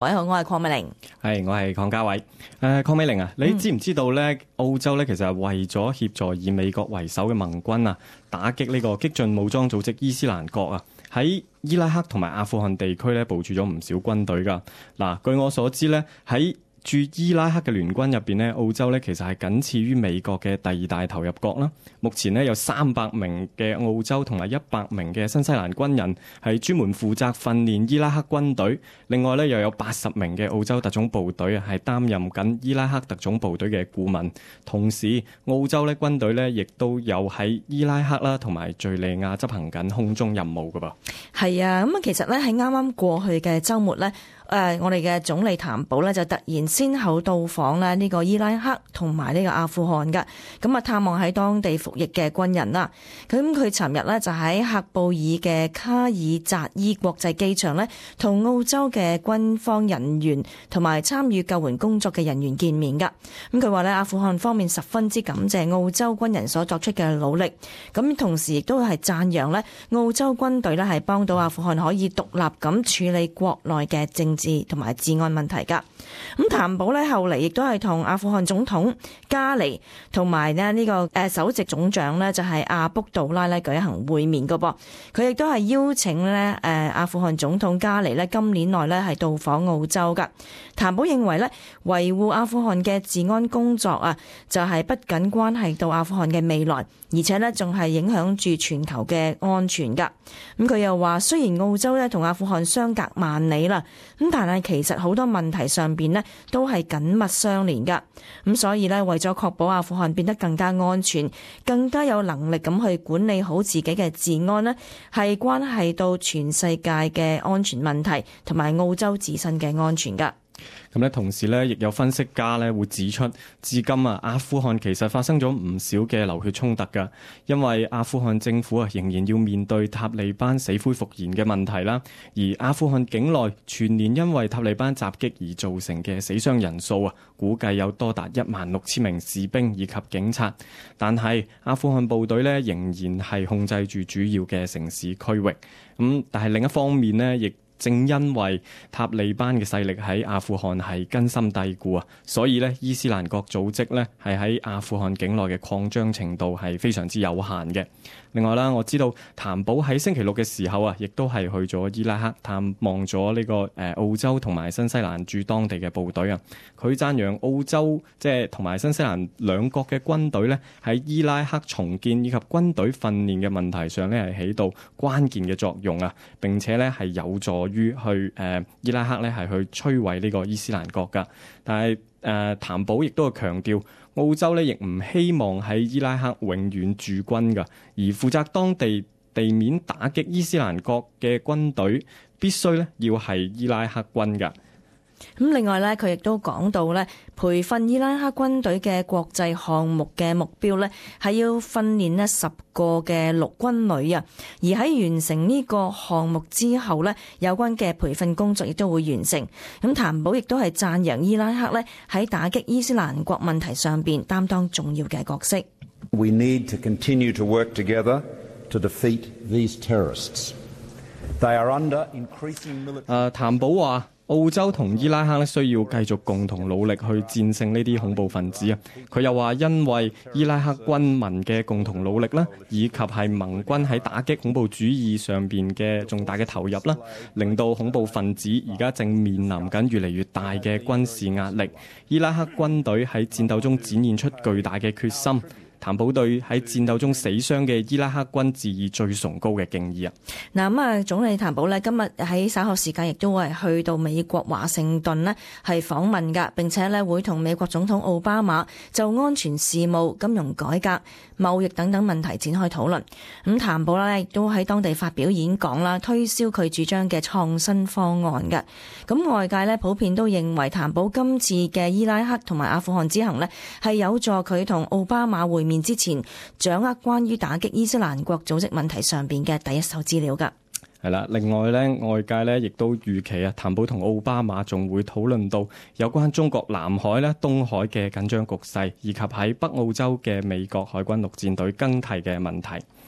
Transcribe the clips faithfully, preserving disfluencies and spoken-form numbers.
各位好，我係鄺美玲。 係，我係鄺家偉。誒、呃，鄺美玲啊，你知唔知道咧？澳洲咧其實係為咗協助以美國為首嘅盟軍啊，打擊呢個激進武裝組織伊斯蘭國啊，喺伊拉克同埋阿富汗地區咧部署咗唔少軍隊㗎。嗱，據我所知咧，喺駐伊拉克嘅聯軍入邊咧，澳洲咧其實係僅次於美國嘅第二大投入國啦。目前咧有三百名嘅澳洲同埋一百名嘅新西蘭軍人係專門負責訓練伊拉克軍隊，另外咧又有八十名嘅澳洲特種部隊啊係擔任緊伊拉克特種部隊嘅顧問。同時，澳洲咧軍隊咧亦都有喺伊拉克啦同埋敍利亞執行緊空中任務㗎噃。 係啊，咁啊其實咧喺啱啱過去嘅週末咧。誒、呃，我哋嘅總理譚寶咧就突然先後到訪咧呢個伊拉克同埋呢個阿富汗㗎，咁啊探望喺當地服役嘅軍人啦。咁佢尋日咧就喺喀布爾嘅卡爾扎伊國際機場咧，同澳洲嘅軍方人員同埋參與救援工作嘅人員見面㗎。咁佢話咧，阿富汗方面十分之感謝澳洲軍人所作出嘅努力，咁同時亦都係讚揚咧澳洲軍隊咧係幫到阿富汗可以獨立咁處理國內嘅政治同埋治安問題噶。咁譚寶咧後嚟亦都係同阿富汗總統加尼同埋咧呢個誒首席總長咧就係阿卜杜拉咧舉行會面噶噃。佢亦都係邀請咧誒阿富汗總統加尼咧今年內咧係到訪澳洲噶。譚寶認為咧維護阿富汗嘅治安工作啊，就係不僅關係到阿富汗嘅未來，而且咧仲係影響住全球嘅安全噶。咁佢又話，雖然澳洲咧同阿富汗相隔萬里啦，咁但係其實好多問題上邊咧都係緊密相連噶。咁所以咧為咗確保阿富汗變得更加安全，更加有能力咁去管理好自己嘅治安咧，係關係到全世界嘅安全問題同埋澳洲自身嘅安全噶。 咁咧，同時咧，亦有分析家咧會指出，至今啊，阿富汗其實發生咗唔少嘅流血衝突㗎，因為阿富汗政府啊仍然要面對塔利班死灰復燃嘅問題啦，而阿富汗境內全年因為塔利班襲擊而造成嘅死傷人數啊，估計有多達一萬六千名士兵以及警察，但係阿富汗部隊咧仍然係控制住主要嘅城市區域，咁但係另一方面呢，亦正因為塔利班嘅勢力喺阿富汗係根深蒂固啊，所以咧伊斯蘭國組織咧係喺阿富汗境內嘅擴張程度係非常之有限嘅。另外啦，我知道譚寶喺星期六嘅時候啊，亦都係去咗伊拉克探望咗呢個誒澳洲同埋新西蘭駐當地嘅部隊啊。佢讚揚澳洲即係同埋新西蘭兩國嘅軍隊咧喺伊拉克重建以及軍隊訓練嘅問題上咧係起到關鍵嘅作用啊，並且咧係有助於去誒、呃、伊拉克咧係去摧毀呢個伊斯蘭國噶。但係誒譚寶亦都係強調，澳洲咧亦唔希望喺伊拉克永遠駐軍噶，而負責當地地面打擊伊斯蘭國嘅軍隊必須咧要係伊拉克軍噶。 咁另外咧，佢亦都講到咧，培訓伊拉克軍隊嘅國際項目嘅目標咧，係要訓練呢十個嘅陸軍旅啊。而喺完成呢個項目之後咧，有關嘅培訓工作亦都會完成。咁譚寶亦都係讚揚伊拉克咧喺打擊伊斯蘭國問題上邊擔當重要嘅角色。 We need to continue to work together to defeat these terrorists. They are under increasing military. 誒，譚寶話，澳洲同伊拉克咧需要繼續共同努力去戰勝呢啲恐怖分子啊！佢又話，因為伊拉克軍民嘅共同努力啦，以及係盟軍喺打擊恐怖主義上邊嘅重大嘅投入啦，令到恐怖分子而家正面臨緊越嚟越大嘅軍事壓力。伊拉克軍隊喺戰鬥中展現出巨大嘅決心。譚寶對喺戰鬥中死傷嘅伊拉克軍致以最崇高嘅敬意啊！ 嗱咁啊，總理譚寶呢今日喺稍後時間亦都會去到美國華盛頓呢係訪問㗎，並且呢會同美國總統奧巴馬就安全事務、金融改革、貿易等等問題展開討論。咁譚寶呢亦都喺當地發表演講啦，推銷佢主張嘅創新方案㗎。咁外界呢普遍都認為譚寶今次嘅伊拉克同埋阿富汗之行呢係有助佢同奧巴馬會面面之前掌握關於打擊伊斯蘭國組織問題上邊嘅第一手資料㗎。 係啦，另外咧，外界咧亦都預期啊，譚寶同奧巴馬仲會討論到有關中國南海咧、東海嘅緊張局勢，以及喺北澳洲嘅美國海軍陸戰隊更替嘅問題。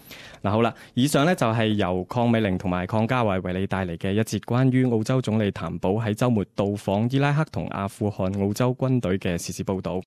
嗱，好啦，以上呢就係由鄺美玲同埋鄺家慧為你帶嚟嘅一節關於澳洲總理譚寶喺週末到訪伊拉克同阿富汗澳洲軍隊嘅時事報導。